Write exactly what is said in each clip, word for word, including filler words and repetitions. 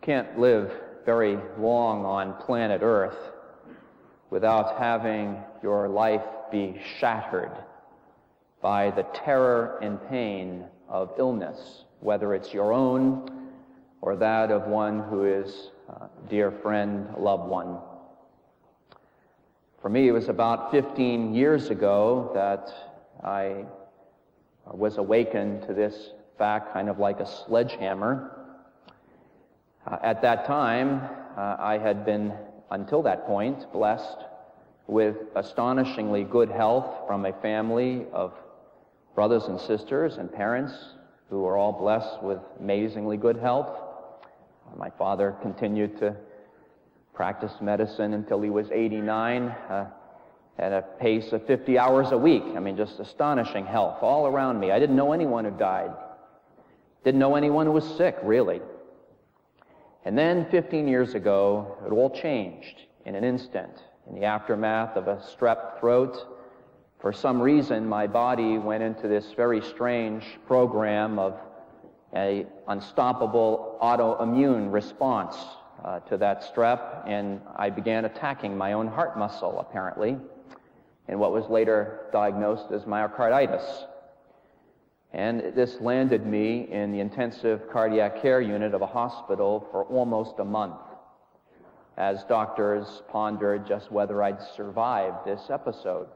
can't live very long on planet Earth without having your life be shattered by the terror and pain of illness, whether it's your own or that of one who is a dear friend, a loved one. For me, it was about fifteen years ago that I was awakened to this fact, kind of like a sledgehammer. Uh, at that time, uh, I had been, until that point, blessed with astonishingly good health from a family of brothers and sisters and parents who were all blessed with amazingly good health. Uh, my father continued to practice medicine until he was eighty-nine, uh, at a pace of fifty hours a week. I mean, just astonishing health all around me. I didn't know anyone who died. Didn't know anyone who was sick, really. And then fifteen years ago, it all changed in an instant. In the aftermath of a strep throat, for some reason, my body went into this very strange program of an unstoppable autoimmune response uh, to that strep, and I began attacking my own heart muscle, apparently, in what was later diagnosed as myocarditis. And this landed me in the intensive cardiac care unit of a hospital for almost a month, as doctors pondered just whether I'd survive this episode.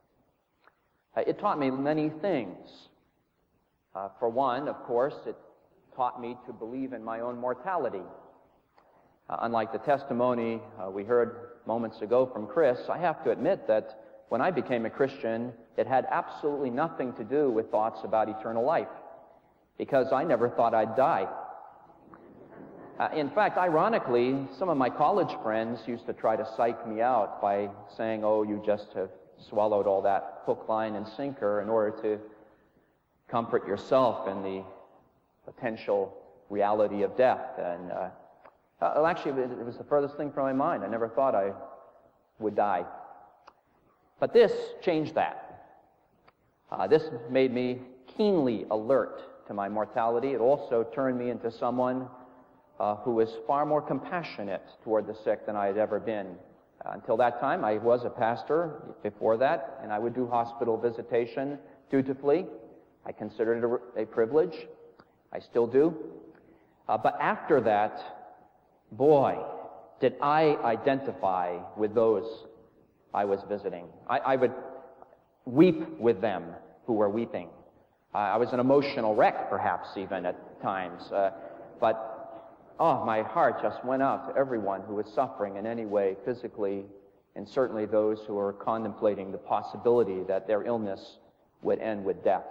Uh, it taught me many things. Uh, for one, of course, it taught me to believe in my own mortality. Uh, unlike the testimony uh, we heard moments ago from Chris, I have to admit that when I became a Christian, it had absolutely nothing to do with thoughts about eternal life, because I never thought I'd die. Uh, in fact, ironically, some of my college friends used to try to psych me out by saying, oh, you just have swallowed all that hook, line, and sinker in order to comfort yourself in the potential reality of death. And uh, well, actually, it was the furthest thing from my mind. I never thought I would die. But this changed that. Uh, this made me keenly alert to my mortality. It also turned me into someone uh, who was far more compassionate toward the sick than I had ever been. Uh, until that time, I was a pastor before that, and I would do hospital visitation dutifully. I considered it a, a privilege. I still do. Uh, but after that, boy, did I identify with those I was visiting. I, I would weep with them who were weeping. Uh, I was an emotional wreck, perhaps, even at times. Uh, but, oh, my heart just went out to everyone who was suffering in any way, physically, and certainly those who were contemplating the possibility that their illness would end with death.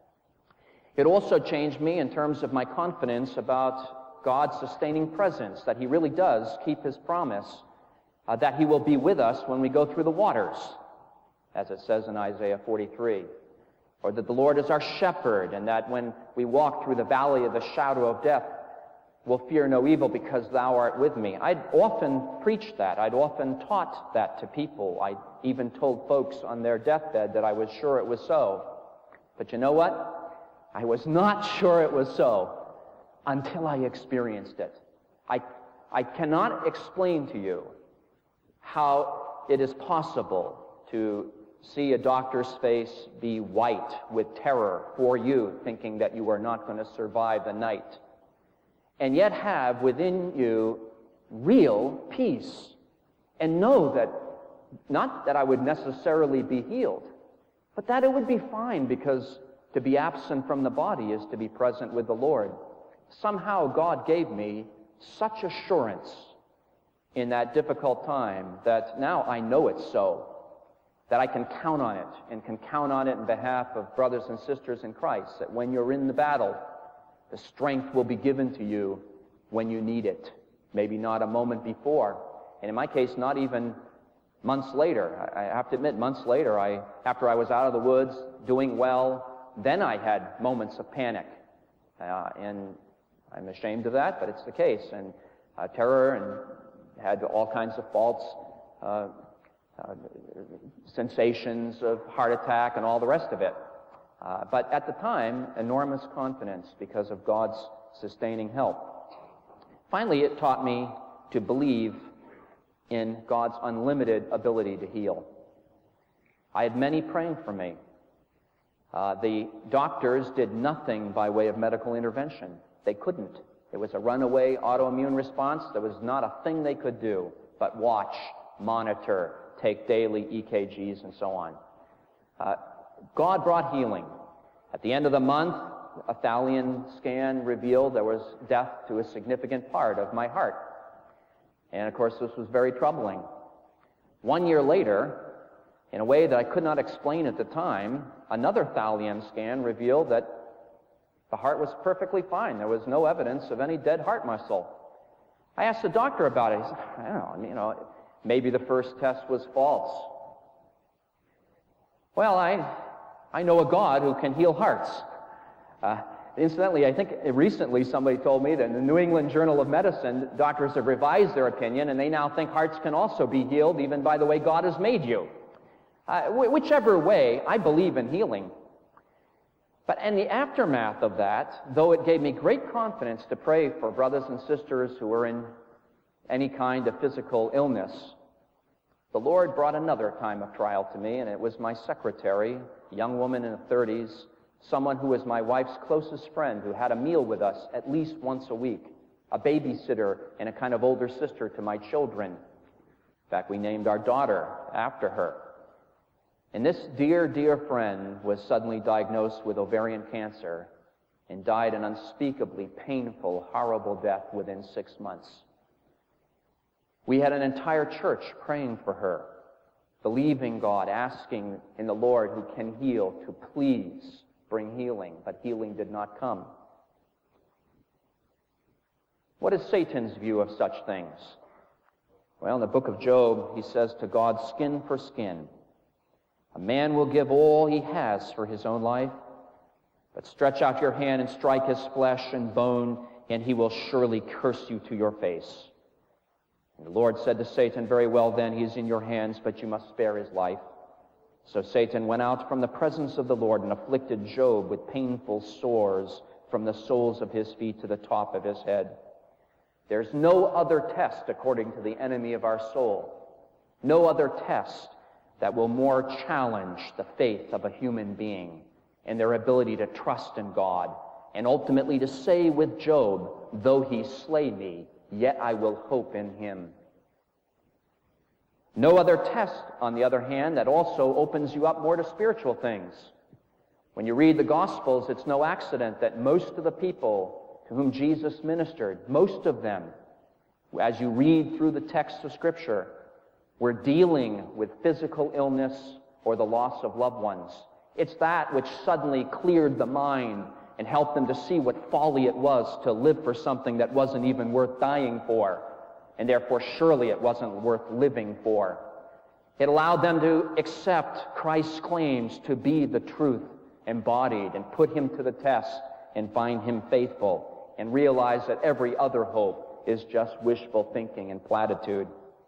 It also changed me in terms of my confidence about God's sustaining presence, that He really does keep His promise, Uh, that He will be with us when we go through the waters, as it says in Isaiah forty-three. Or that the Lord is our shepherd, and that when we walk through the valley of the shadow of death, we'll fear no evil because Thou art with me. I'd often preached that. I'd often taught that to people. I even told folks on their deathbed that I was sure it was so. But you know what? I was not sure it was so until I experienced it. I, I cannot explain to you how it is possible to see a doctor's face be white with terror for you, thinking that you are not going to survive the night, and yet have within you real peace, and know that, not that I would necessarily be healed, but that it would be fine, because to be absent from the body is to be present with the Lord. Somehow God gave me such assurance in that difficult time that now I know it's so, that I can count on it, and can count on it in behalf of brothers and sisters in Christ, that when you're in the battle, the strength will be given to you when you need it. Maybe not a moment before, and in my case, not even months later. I have to admit, months later, I, after I was out of the woods, doing well, then I had moments of panic. Uh, and I'm ashamed of that, but it's the case. And uh, terror, and had all kinds of false uh, uh, sensations of heart attack and all the rest of it. Uh, but at the time, enormous confidence because of God's sustaining help. Finally, it taught me to believe in God's unlimited ability to heal. I had many praying for me. Uh, the doctors did nothing by way of medical intervention. They couldn't. It was a runaway autoimmune response. There was not a thing they could do but watch, monitor, take daily E K Gs, and so on. Uh, God brought healing. At the end of the month, a thallium scan revealed there was death to a significant part of my heart. And of course, this was very troubling. One year later, in a way that I could not explain at the time, another thallium scan revealed that the heart was perfectly fine. There was no evidence of any dead heart muscle. I asked the doctor about it. He said, I don't know, you know, maybe the first test was false. Well, I, I know a God who can heal hearts. Uh, incidentally, I think recently somebody told me that in the New England Journal of Medicine, doctors have revised their opinion, and they now think hearts can also be healed even by the way God has made you. Uh, wh whichever way, I believe in healing. But in the aftermath of that, though it gave me great confidence to pray for brothers and sisters who were in any kind of physical illness, the Lord brought another time of trial to me, and it was my secretary, a young woman in her thirties, someone who was my wife's closest friend, who had a meal with us at least once a week, a babysitter and a kind of older sister to my children. In fact, we named our daughter after her. And this dear, dear friend was suddenly diagnosed with ovarian cancer and died an unspeakably painful, horrible death within six months. We had an entire church praying for her, believing God, asking in the Lord who can heal to please bring healing, but healing did not come. What is Satan's view of such things? Well, in the book of Job, he says to God, skin for skin. A man will give all he has for his own life, but stretch out your hand and strike his flesh and bone, and he will surely curse you to your face. And the Lord said to Satan, very well then, he is in your hands, but you must spare his life. So Satan went out from the presence of the Lord and afflicted Job with painful sores from the soles of his feet to the top of his head. There's no other test, according to the enemy of our soul, no other test that will more challenge the faith of a human being and their ability to trust in God, and ultimately to say with Job, though he slay me, yet I will hope in him. No other test, on the other hand, that also opens you up more to spiritual things. When you read the Gospels, it's no accident that most of the people to whom Jesus ministered, most of them, as you read through the text of Scripture, were dealing with physical illness or the loss of loved ones. It's that which suddenly cleared the mind and helped them to see what folly it was to live for something that wasn't even worth dying for, and therefore surely it wasn't worth living for. It allowed them to accept Christ's claims to be the truth embodied and put him to the test and find him faithful and realize that every other hope is just wishful thinking and platitude.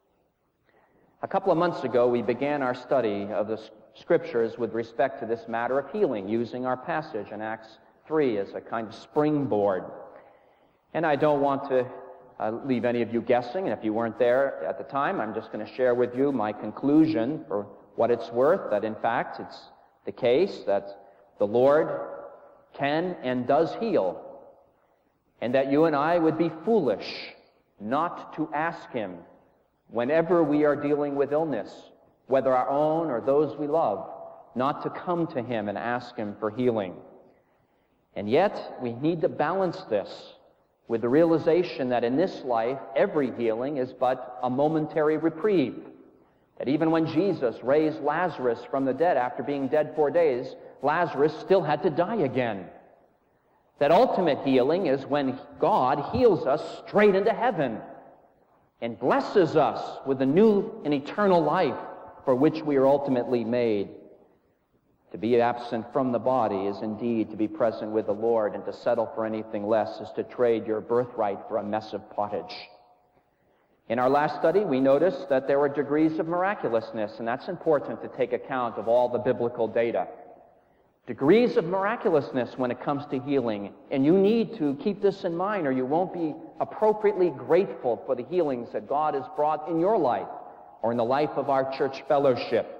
A couple of months ago, we began our study of the Scriptures with respect to this matter of healing, using our passage in Acts three as a kind of springboard. And I don't want to uh, leave any of you guessing, and if you weren't there at the time, I'm just going to share with you my conclusion for what it's worth, that in fact it's the case that the Lord can and does heal, and that you and I would be foolish not to ask him whenever we are dealing with illness, whether our own or those we love, not to come to him and ask him for healing. And yet, we need to balance this with the realization that in this life, every healing is but a momentary reprieve. That even when Jesus raised Lazarus from the dead after being dead four days, Lazarus still had to die again. That ultimate healing is when God heals us straight into heaven and blesses us with the new and eternal life for which we are ultimately made. To be absent from the body is indeed to be present with the Lord, and to settle for anything less is to trade your birthright for a mess of pottage. In our last study, we noticed that there were degrees of miraculousness, and that's important to take account of all the biblical data. degrees of miraculousness when it comes to healing. And you need to keep this in mind, or you won't be appropriately grateful for the healings that God has brought in your life or in the life of our church fellowship.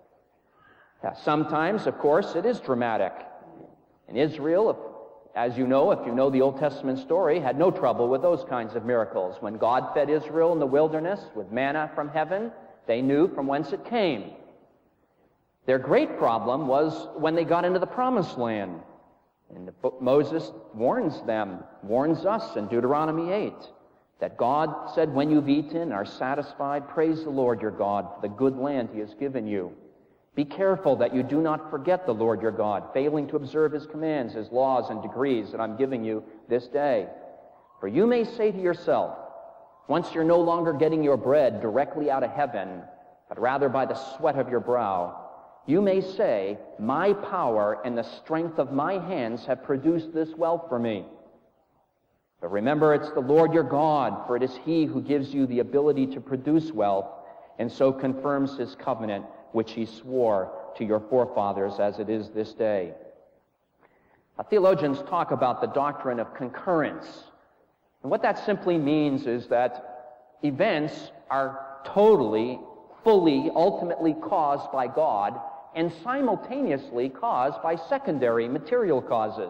Now, sometimes, of course, it is dramatic. In Israel, if, as you know, if you know the Old Testament story, had no trouble with those kinds of miracles. When God fed Israel in the wilderness with manna from heaven, they knew from whence it came. Their great problem was when they got into the Promised Land. And the book, Moses warns them, warns us in Deuteronomy eight, that God said, when you've eaten and are satisfied, praise the Lord your God for the good land he has given you. Be careful that you do not forget the Lord your God, failing to observe his commands, his laws and decrees that I'm giving you this day. For you may say to yourself, once you're no longer getting your bread directly out of heaven, but rather by the sweat of your brow, you may say, my power and the strength of my hands have produced this wealth for me. But remember, it's the Lord your God, for it is he who gives you the ability to produce wealth, and so confirms his covenant, which he swore to your forefathers as it is this day. Now, theologians talk about the doctrine of concurrence. And what that simply means is that events are totally, fully, ultimately caused by God and simultaneously caused by secondary material causes.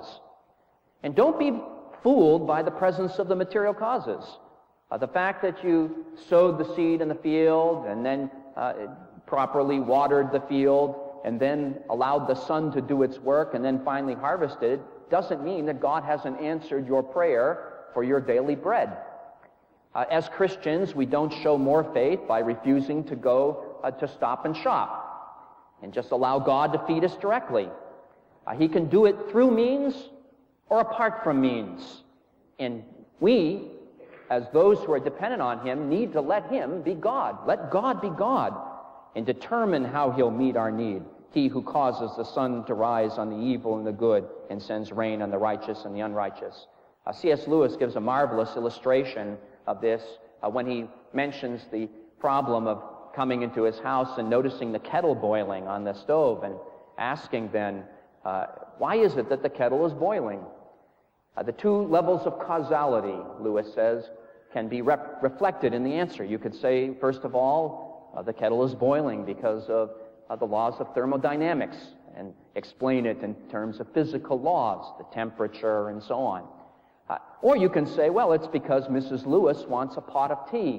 And don't be fooled by the presence of the material causes. Uh, the fact that you sowed the seed in the field and then uh, properly watered the field and then allowed the sun to do its work and then finally harvested it doesn't mean that God hasn't answered your prayer for your daily bread. Uh, as Christians, we don't show more faith by refusing to go uh, to Stop and Shop and just allow God to feed us directly. Uh, he can do it through means or apart from means. And we, as those who are dependent on him, need to let him be God. Let God be God and determine how he'll meet our need. He who causes the sun to rise on the evil and the good and sends rain on the righteous and the unrighteous. Uh, C S Lewis gives a marvelous illustration of this uh, when he mentions the problem of coming into his house and noticing the kettle boiling on the stove and asking then, uh, why is it that the kettle is boiling? Uh, the two levels of causality, Lewis says, can be rep- reflected in the answer. You could say, first of all, uh, the kettle is boiling because of uh, the laws of thermodynamics, and explain it in terms of physical laws, the temperature and so on. Uh, or you can say, well, it's because Missus Lewis wants a pot of tea.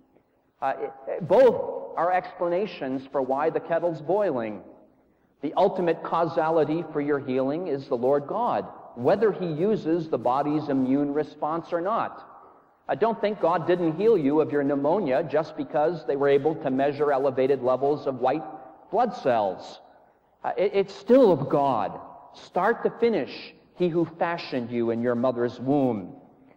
Uh, it, both are explanations for why the kettle's boiling. The ultimate causality for your healing is the Lord God, whether he uses the body's immune response or not. I don't think God didn't heal you of your pneumonia just because they were able to measure elevated levels of white blood cells. Uh, it, it's still of God, start to finish, he who fashioned you in your mother's womb.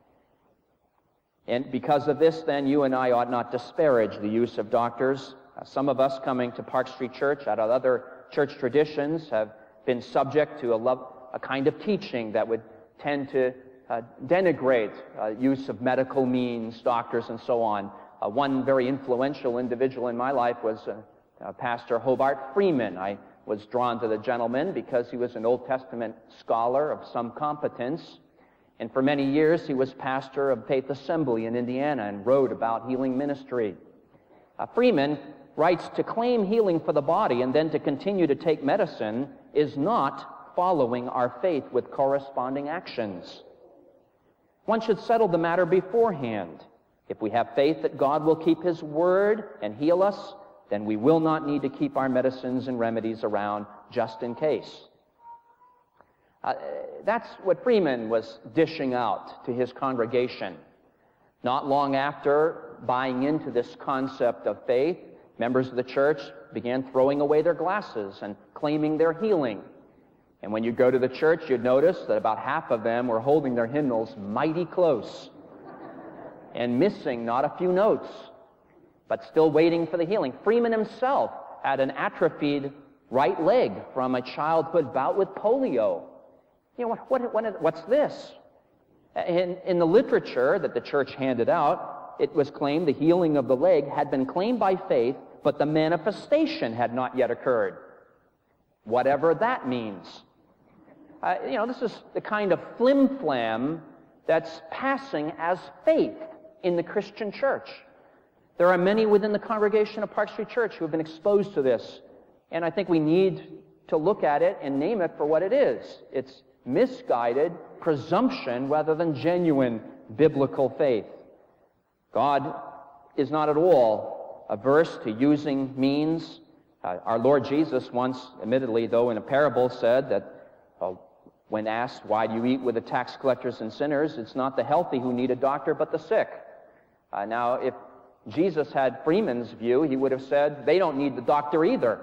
And because of this, then, you and I ought not disparage the use of doctors. Uh, some of us coming to Park Street Church out of other church traditions have been subject to a, love, a kind of teaching that would tend to uh, denigrate uh, use of medical means, doctors, and so on. Uh, one very influential individual in my life was uh, uh, Pastor Hobart Freeman. I was drawn to the gentleman because he was an Old Testament scholar of some competence. And for many years, he was pastor of Faith Assembly in Indiana and wrote about healing ministry. Uh, Freeman writes, to claim healing for the body and then to continue to take medicine is not following our faith with corresponding actions. One should settle the matter beforehand. If we have faith that God will keep his word and heal us, then we will not need to keep our medicines and remedies around just in case. Uh, that's what Freeman was dishing out to his congregation. Not long after buying into this concept of faith, members of the church began throwing away their glasses and claiming their healing. And when you go to the church, you'd notice that about half of them were holding their hymnals mighty close and missing not a few notes, but still waiting for the healing. Freeman himself had an atrophied right leg from a childhood bout with polio. You know, what, what, what, what's this? In, in the literature that the church handed out, it was claimed the healing of the leg had been claimed by faith, but the manifestation had not yet occurred. Whatever that means. Uh, you know, this is the kind of flim-flam that's passing as faith in the Christian church. There are many within the congregation of Park Street Church who have been exposed to this, and I think we need to look at it and name it for what it is. It's misguided presumption rather than genuine biblical faith. God is not at all averse to using means. Uh, our Lord Jesus once, admittedly, though, in a parable said that uh, when asked, why do you eat with the tax collectors and sinners, it's not the healthy who need a doctor, but the sick. Uh, now, if Jesus had Freeman's view, he would have said, they don't need the doctor either.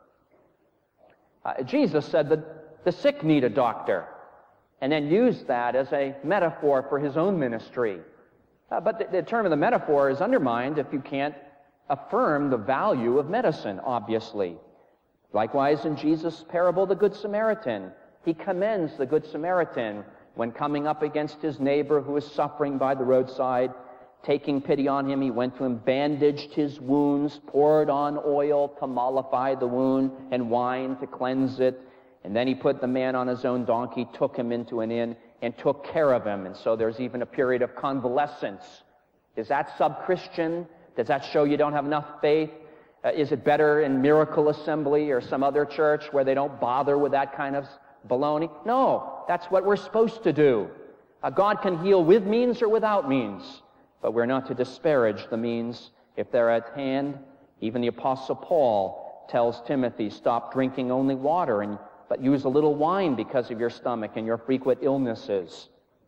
Uh, Jesus said that the sick need a doctor, and then used that as a metaphor for his own ministry. Uh, but the, the term of the metaphor is undermined if you can't affirm the value of medicine, obviously. Likewise, in Jesus' parable, the Good Samaritan, he commends the Good Samaritan when coming up against his neighbor who is suffering by the roadside. Taking pity on him, he went to him, bandaged his wounds, poured on oil to mollify the wound, and wine to cleanse it. And then he put the man on his own donkey, took him into an inn, and took care of him. And so there's even a period of convalescence. Is that sub-Christian? Does that show you don't have enough faith? Uh, is it better in Miracle Assembly or some other church where they don't bother with that kind of baloney? No, that's what we're supposed to do. Uh, God can heal with means or without means. But we're not to disparage the means if they're at hand. Even the Apostle Paul tells Timothy, stop drinking only water, and, but use a little wine because of your stomach and your frequent illnesses.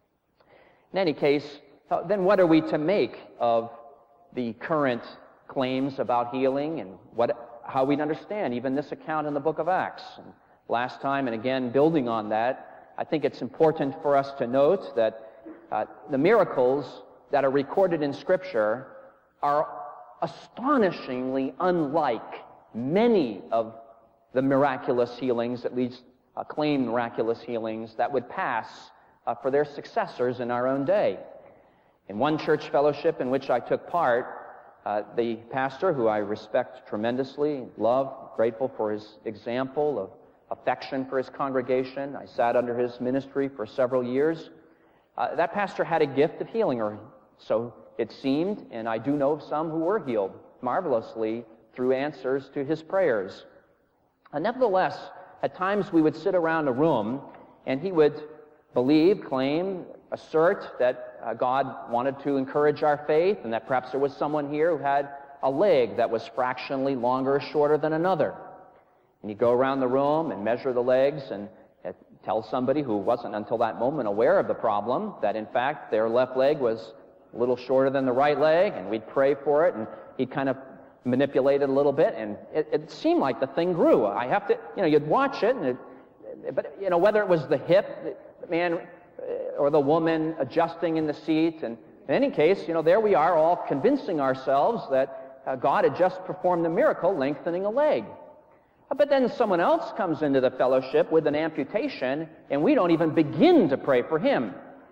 In any case, then what are we to make of the current claims about healing and what, how we understand even this account in the book of Acts? And last time, and again, building on that, I think it's important for us to note that uh, the miracles that are recorded in Scripture are astonishingly unlike many of the miraculous healings, at least uh, claimed miraculous healings, that would pass uh, for their successors in our own day. In one church fellowship in which I took part, uh, the pastor, who I respect tremendously, love, grateful for his example of affection for his congregation, I sat under his ministry for several years. Uh, that pastor had a gift of healing, or so it seemed, and I do know of some who were healed marvelously through answers to his prayers. Uh, nevertheless, at times we would sit around a room, and he would believe, claim, assert that uh, God wanted to encourage our faith, and that perhaps there was someone here who had a leg that was fractionally longer or shorter than another. And he'd go around the room and measure the legs and uh, tell somebody who wasn't until that moment aware of the problem that, in fact, their left leg was a little shorter than the right leg, and we'd pray for it, and he'd kind of manipulate it a little bit, and it, it seemed like the thing grew. I have to, you know, you'd watch it, and it, but, you know, whether it was the hip, the man or the woman adjusting in the seat, and in any case, you know, there we are all convincing ourselves that uh, God had just performed the miracle, lengthening a leg. But then someone else comes into the fellowship with an amputation, and we don't even begin to pray for him.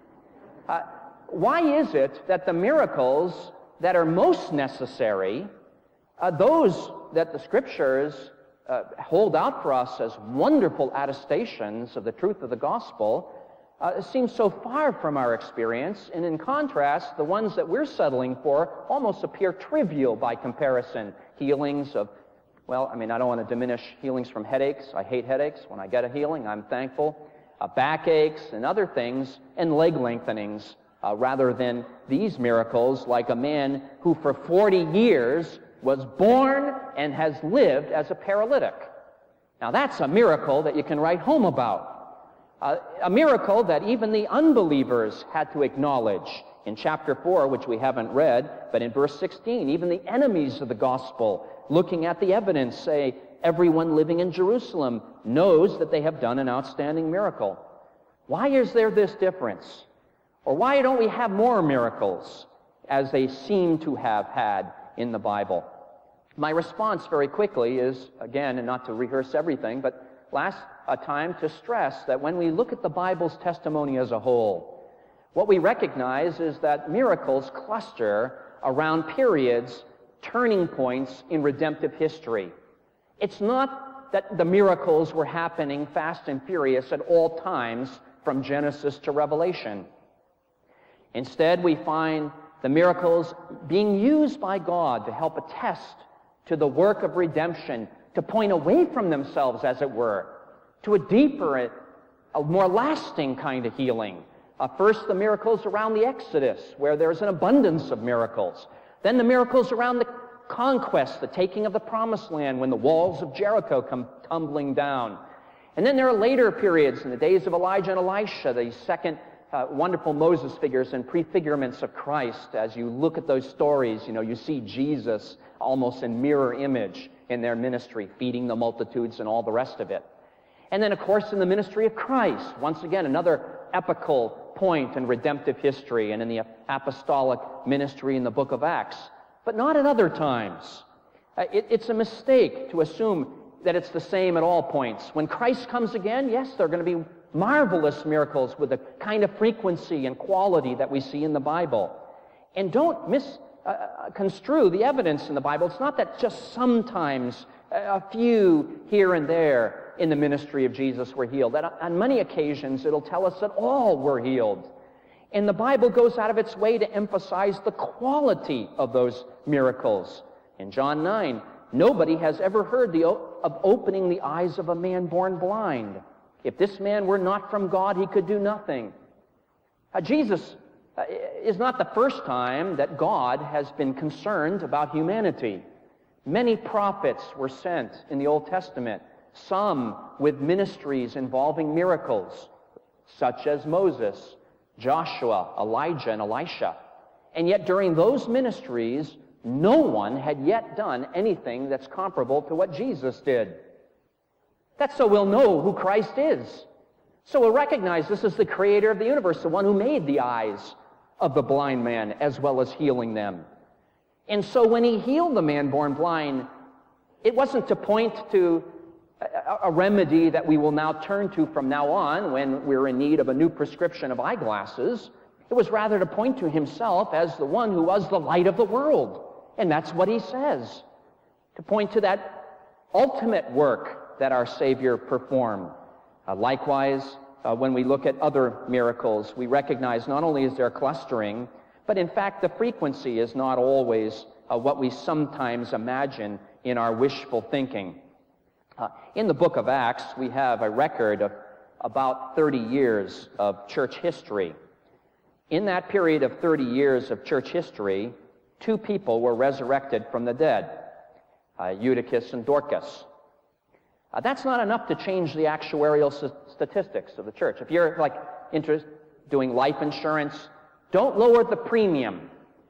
Uh, Why is it that the miracles that are most necessary, uh, those that the Scriptures uh, hold out for us as wonderful attestations of the truth of the gospel, uh, seem so far from our experience, and in contrast, the ones that we're settling for almost appear trivial by comparison. Healings of, well, I mean, I don't want to diminish healings from headaches. I hate headaches. When I get a healing, I'm thankful. Uh, backaches and other things, and leg lengthenings. Uh, rather than these miracles, like a man who for forty years was born and has lived as a paralytic. Now that's a miracle that you can write home about. Uh, a miracle that even the unbelievers had to acknowledge. In chapter four, which we haven't read, but in verse sixteen, even the enemies of the gospel, looking at the evidence, say, everyone living in Jerusalem knows that they have done an outstanding miracle. Why is there this difference? Or why don't we have more miracles, as they seem to have had in the Bible? My response very quickly is, again, and not to rehearse everything, but last a time to stress that when we look at the Bible's testimony as a whole, what we recognize is that miracles cluster around periods, turning points in redemptive history. It's not that the miracles were happening fast and furious at all times from Genesis to Revelation. Instead, we find the miracles being used by God to help attest to the work of redemption, to point away from themselves, as it were, to a deeper, a more lasting kind of healing. Uh, first, the miracles around the Exodus, where there's an abundance of miracles. Then the miracles around the conquest, the taking of the Promised Land, when the walls of Jericho come tumbling down. And then there are later periods in the days of Elijah and Elisha, the second uh, wonderful Moses figures and prefigurements of Christ. As you look at those stories, you know, you see Jesus almost in mirror image in their ministry, feeding the multitudes and all the rest of it. And then, of course, in the ministry of Christ, once again, another epical point in redemptive history, and in the apostolic ministry in the book of Acts, but not at other times. Uh, it, it's a mistake to assume that it's the same at all points. When Christ comes again, yes, there are going to be marvelous miracles with the kind of frequency and quality that we see in the Bible. And don't misconstrue uh, the evidence in the Bible. It's not that just sometimes a few here and there in the ministry of Jesus were healed. That on many occasions it'll tell us that all were healed. And the Bible goes out of its way to emphasize the quality of those miracles. In John nine, nobody has ever heard the, of opening the eyes of a man born blind. If this man were not from God, he could do nothing. Uh, Jesus uh, is not the first time that God has been concerned about humanity. Many prophets were sent in the Old Testament, some with ministries involving miracles, such as Moses, Joshua, Elijah, and Elisha. And yet during those ministries, no one had yet done anything that's comparable to what Jesus did. That's so we'll know who Christ is. So we'll recognize this is the creator of the universe, the one who made the eyes of the blind man as well as healing them. And so when he healed the man born blind, it wasn't to point to a, a remedy that we will now turn to from now on when we're in need of a new prescription of eyeglasses. It was rather to point to himself as the one who was the light of the world. And that's what he says. To point to that ultimate work that our Savior performed. Uh, likewise, uh, when we look at other miracles, we recognize not only is there clustering, but in fact the frequency is not always uh, what we sometimes imagine in our wishful thinking. Uh, in the book of Acts, we have a record of about thirty years of church history. In that period of thirty years of church history, two people were resurrected from the dead, uh, Eutychus and Dorcas. Uh, that's not enough to change the actuarial s- statistics of the church. If you're like interested doing life insurance, don't lower the premium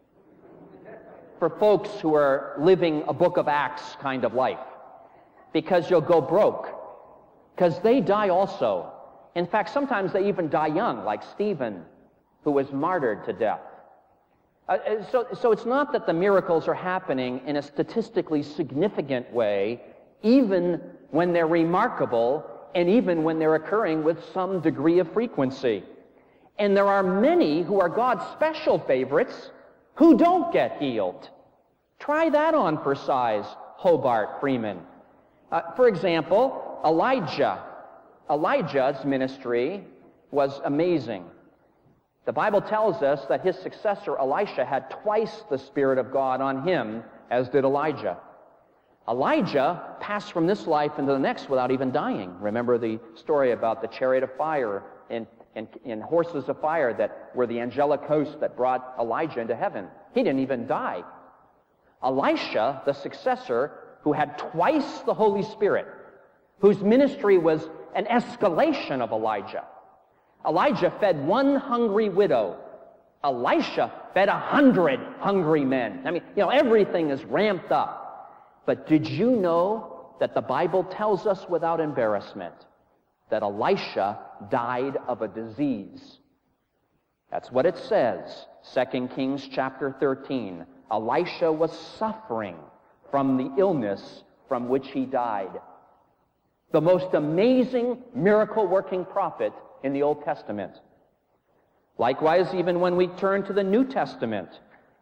for folks who are living a book of Acts kind of life, because you'll go broke, because they die also. In fact, sometimes they even die young, like Stephen, who was martyred to death. Uh, so, so it's not that the miracles are happening in a statistically significant way, even when they're remarkable, and even when they're occurring with some degree of frequency. And there are many who are God's special favorites who don't get healed. Try that on for size, Hobart Freeman. Uh, for example, Elijah. Elijah's ministry was amazing. The Bible tells us that his successor, Elisha, had twice the Spirit of God on him as did Elijah. Elijah passed from this life into the next without even dying. Remember the story about the chariot of fire and, and, and horses of fire that were the angelic host that brought Elijah into heaven. He didn't even die. Elisha, the successor, who had twice the Holy Spirit, whose ministry was an escalation of Elijah. Elijah fed one hungry widow. Elisha fed a hundred hungry men. I mean, you know, everything is ramped up. But did you know that the Bible tells us without embarrassment that Elisha died of a disease? That's what it says, Second Kings chapter thirteen. Elisha was suffering from the illness from which he died. The most amazing miracle-working prophet in the Old Testament. Likewise, even when we turn to the New Testament,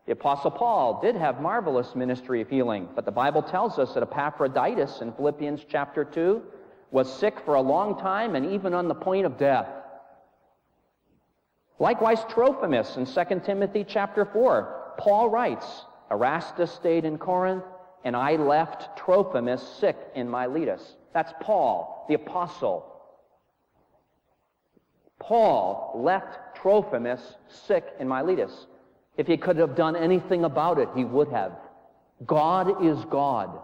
The Apostle Paul did have marvelous ministry of healing, but the Bible tells us that Epaphroditus in Philippians chapter two was sick for a long time and even on the point of death. Likewise, Trophimus in Second Timothy chapter four, Paul writes, Erastus stayed in Corinth, and I left Trophimus sick in Miletus. That's Paul, the apostle. Paul left Trophimus sick in Miletus. If he could have done anything about it, he would have. God is God.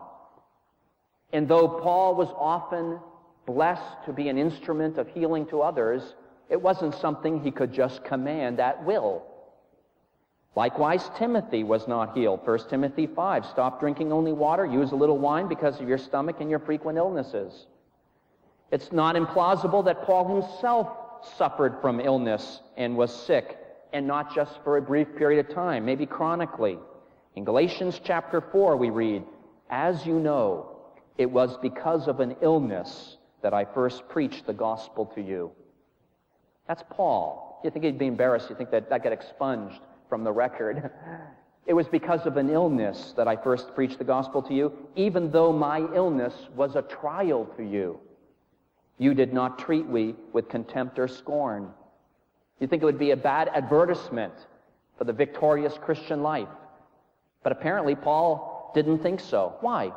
And though Paul was often blessed to be an instrument of healing to others, it wasn't something he could just command at will. Likewise, Timothy was not healed. First Timothy five, stop drinking only water, use a little wine because of your stomach and your frequent illnesses. It's not implausible that Paul himself suffered from illness and was sick, and not just for a brief period of time, maybe chronically. In Galatians chapter four we read, as you know, it was because of an illness that I first preached the gospel to you. That's Paul. You think he'd be embarrassed? You think that that got expunged from the record? It was because of an illness that I first preached the gospel to you, even though my illness was a trial to you. You did not treat me with contempt or scorn. You think it would be a bad advertisement for the victorious Christian life. But apparently Paul didn't think so. Why?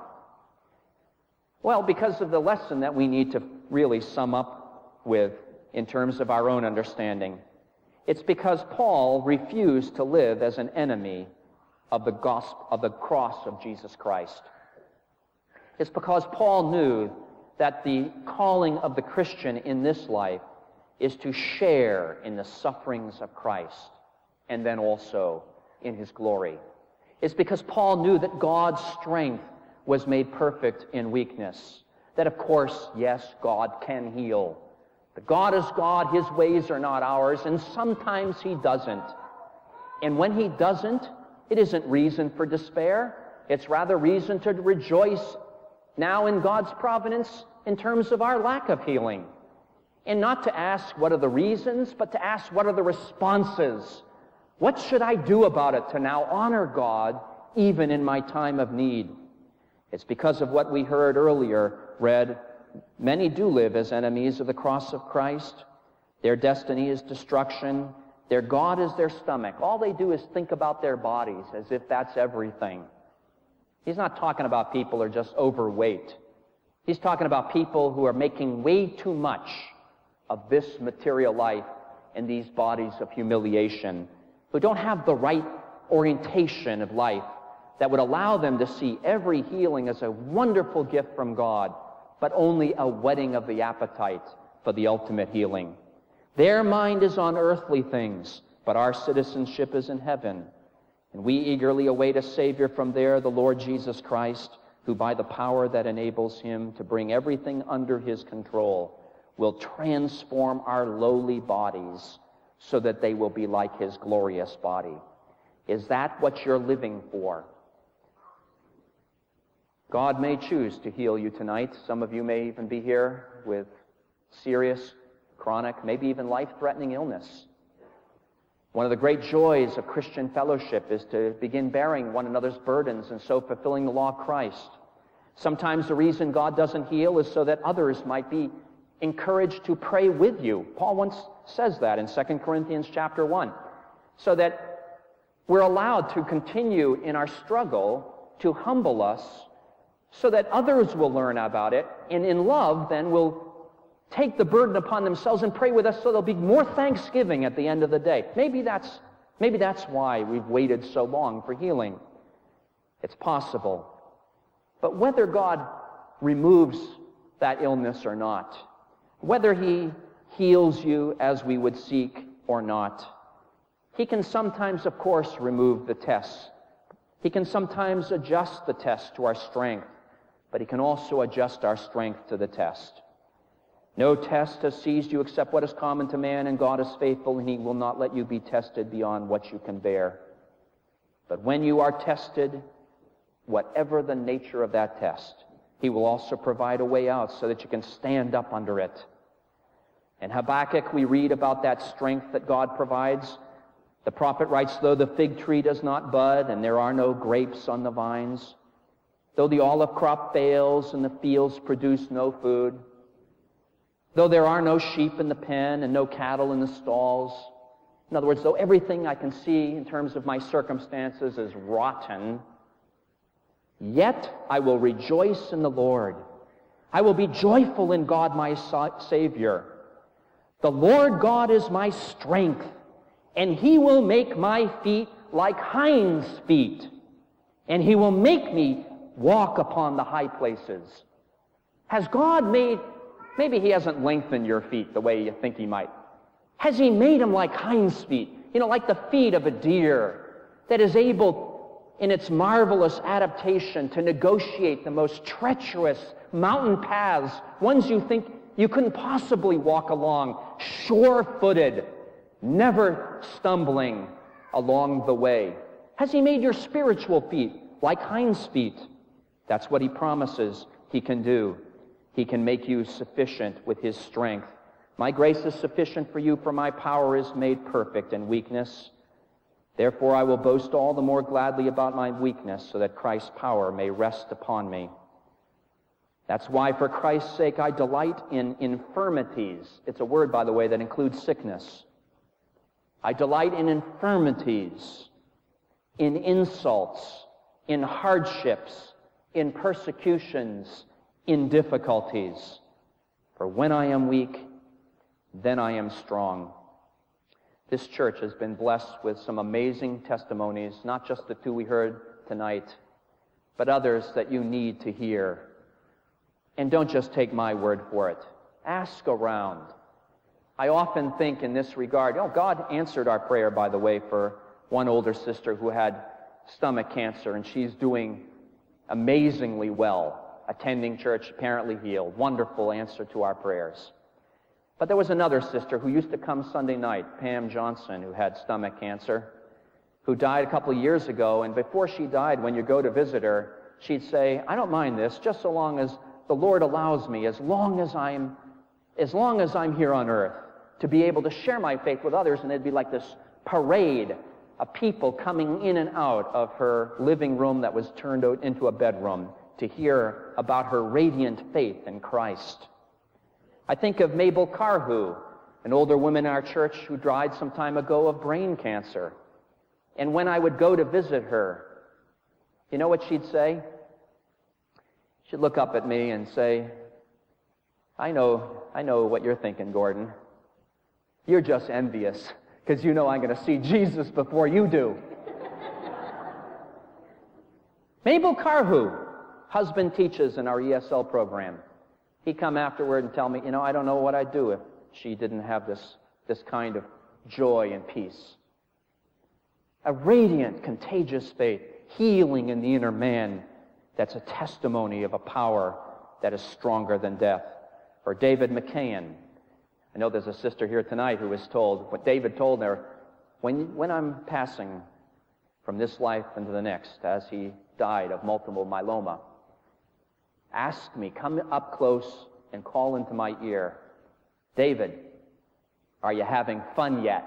Well, because of the lesson that we need to really sum up with in terms of our own understanding. It's because Paul refused to live as an enemy of the gospel, of the cross of Jesus Christ. It's because Paul knew that the calling of the Christian in this life is to share in the sufferings of Christ and then also in his glory. It's because Paul knew that God's strength was made perfect in weakness. That, of course, yes, God can heal. But God is God, his ways are not ours, and sometimes he doesn't. And when he doesn't, it isn't reason for despair. It's rather reason to rejoice now in God's providence in terms of our lack of healing. And not to ask what are the reasons, but to ask what are the responses. What should I do about it to now honor God even in my time of need? It's because of what we heard earlier, read, many do live as enemies of the cross of Christ. Their destiny is destruction. Their God is their stomach. All they do is think about their bodies as if that's everything. He's not talking about people who are just overweight. He's talking about people who are making way too much of this material life and these bodies of humiliation, who don't have the right orientation of life that would allow them to see every healing as a wonderful gift from God, but only a whetting of the appetite for the ultimate healing. Their mind is on earthly things, but our citizenship is in heaven. And we eagerly await a Savior from there, the Lord Jesus Christ, who by the power that enables him to bring everything under his control will transform our lowly bodies so that they will be like his glorious body. Is that what you're living for? God may choose to heal you tonight. Some of you may even be here with serious, chronic, maybe even life-threatening illness. One of the great joys of Christian fellowship is to begin bearing one another's burdens and so fulfilling the law of Christ. Sometimes the reason God doesn't heal is so that others might be encouraged to pray with you. Paul once says that in Second Corinthians chapter one. So that we're allowed to continue in our struggle to humble us so that others will learn about it, and in love then will take the burden upon themselves and pray with us so there'll be more thanksgiving at the end of the day. Maybe that's, maybe that's why we've waited so long for healing. It's possible. But whether God removes that illness or not, whether he heals you as we would seek or not, he can sometimes, of course, remove the tests. He can sometimes adjust the test to our strength, but he can also adjust our strength to the test. No test has seized you except what is common to man, and God is faithful, and he will not let you be tested beyond what you can bear. But when you are tested, whatever the nature of that test, he will also provide a way out so that you can stand up under it. In Habakkuk, we read about that strength that God provides. The prophet writes, though the fig tree does not bud and there are no grapes on the vines, though the olive crop fails and the fields produce no food, though there are no sheep in the pen and no cattle in the stalls, in other words, though everything I can see in terms of my circumstances is rotten, yet I will rejoice in the Lord. I will be joyful in God my Savior. The Lord God is my strength, and He will make my feet like hinds' feet, and He will make me walk upon the high places. Has God made, maybe He hasn't lengthened your feet the way you think He might. Has He made them like hinds' feet? You know, like the feet of a deer that is able, in its marvelous adaptation, to negotiate the most treacherous mountain paths, ones you think you couldn't possibly walk along, sure-footed, never stumbling along the way. Has He made your spiritual feet like hinds' feet? That's what He promises He can do. He can make you sufficient with His strength. My grace is sufficient for you, for my power is made perfect in weakness. Therefore I will boast all the more gladly about my weakness, so that Christ's power may rest upon me. That's why, for Christ's sake, I delight in infirmities. It's a word, by the way, that includes sickness. I delight in infirmities, in insults, in hardships, in persecutions, in difficulties. For when I am weak, then I am strong. This church has been blessed with some amazing testimonies, not just the two we heard tonight, but others that you need to hear. And don't just take my word for it. Ask around. I often think in this regard, oh, God answered our prayer, by the way, for one older sister who had stomach cancer, and she's doing amazingly well, attending church, apparently healed. Wonderful answer to our prayers. But there was another sister who used to come Sunday night, Pam Johnson, who had stomach cancer, who died a couple of years ago, and before she died, when you go to visit her, she'd say, I don't mind this, just so long as the Lord allows me, as long as I'm, as long as I'm here on earth, to be able to share my faith with others. And it'd be like this parade of people coming in and out of her living room that was turned out into a bedroom to hear about her radiant faith in Christ. I think of Mabel Carhu, an older woman in our church who died some time ago of brain cancer. And when I would go to visit her, you know what she'd say? She'd look up at me and say, I know, I know what you're thinking, Gordon. You're just envious because you know I'm going to see Jesus before you do. Mabel Carhu, husband teaches in our E S L program. He'd come afterward and tell me, you know, I don't know what I'd do if she didn't have this, this kind of joy and peace. A radiant, contagious faith, healing in the inner man, that's a testimony of a power that is stronger than death. Or David McCann. I know there's a sister here tonight who was told, what David told her, when, when I'm passing from this life into the next, as he died of multiple myeloma, ask me, come up close and call into my ear, David, are you having fun yet?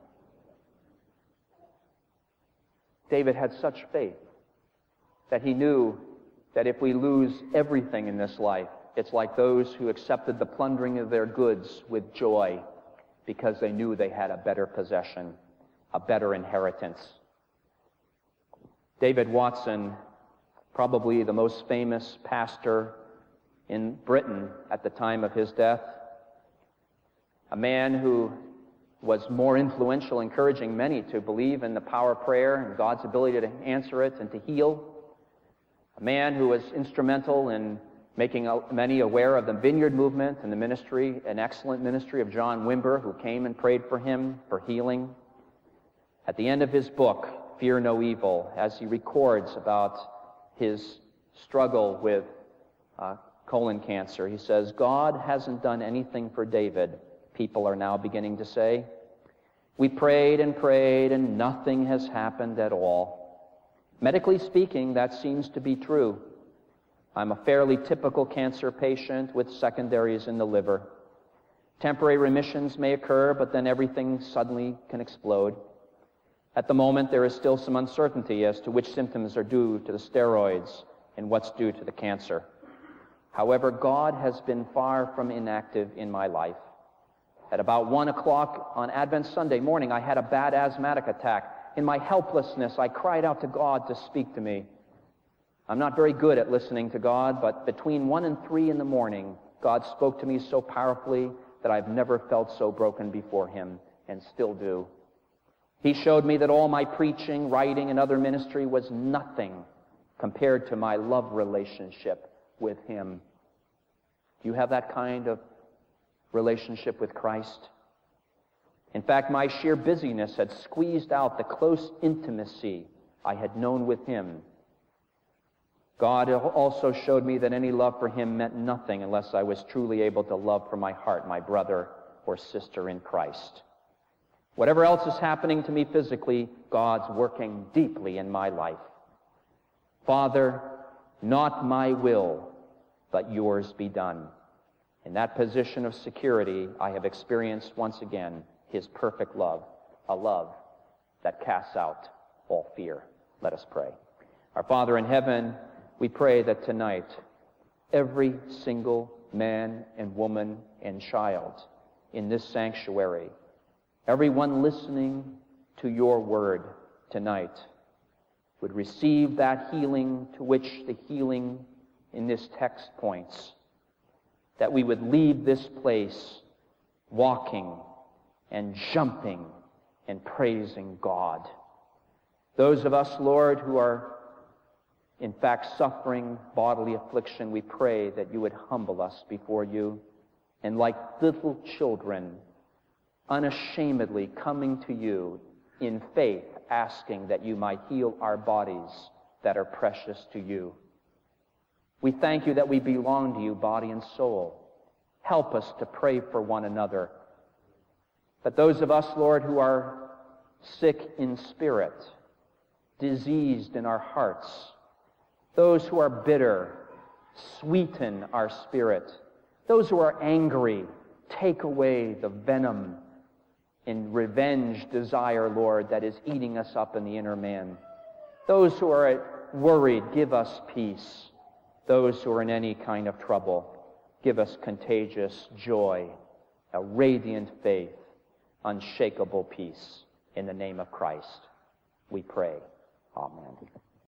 David had such faith that he knew that if we lose everything in this life, it's like those who accepted the plundering of their goods with joy because they knew they had a better possession, a better inheritance. David Watson, probably the most famous pastor in Britain at the time of his death, a man who was more influential, encouraging many to believe in the power of prayer and God's ability to answer it and to heal, a man who was instrumental in making many aware of the Vineyard Movement and the ministry, an excellent ministry of John Wimber, who came and prayed for him for healing. At the end of his book, Fear No Evil, as he records about his struggle with uh, colon cancer, he says, God hasn't done anything for David, people are now beginning to say. We prayed and prayed and nothing has happened at all. Medically speaking, that seems to be true. I'm a fairly typical cancer patient with secondaries in the liver. Temporary remissions may occur, but then everything suddenly can explode. At the moment, there is still some uncertainty as to which symptoms are due to the steroids and what's due to the cancer. However, God has been far from inactive in my life. At about one o'clock on Advent Sunday morning, I had a bad asthmatic attack. In my helplessness, I cried out to God to speak to me. I'm not very good at listening to God, but between one and three in the morning, God spoke to me so powerfully that I've never felt so broken before Him, and still do. He showed me that all my preaching, writing, and other ministry was nothing compared to my love relationship with Him. Do you have that kind of relationship with Christ? In fact, my sheer busyness had squeezed out the close intimacy I had known with Him. God also showed me that any love for Him meant nothing unless I was truly able to love from my heart my brother or sister in Christ. Whatever else is happening to me physically, God's working deeply in my life. Father, not my will, but yours be done. In that position of security, I have experienced once again His perfect love, a love that casts out all fear. Let us pray. Our Father in heaven, we pray that tonight every single man and woman and child in this sanctuary, everyone listening to your word tonight, would receive that healing to which the healing in this text points, that we would leave this place walking and jumping and praising God. Those of us, Lord, who are in fact suffering bodily affliction, we pray that you would humble us before you, and like little children, unashamedly coming to you in faith, asking that you might heal our bodies that are precious to you. We thank you that we belong to you, body and soul. Help us to pray for one another. But those of us, Lord, who are sick in spirit, diseased in our hearts, those who are bitter, sweeten our spirit. Those who are angry, take away the venom and revenge desire, Lord, that is eating us up in the inner man. Those who are worried, give us peace. Those who are in any kind of trouble, give us contagious joy, a radiant faith, unshakable peace. In the name of Christ, we pray. Amen.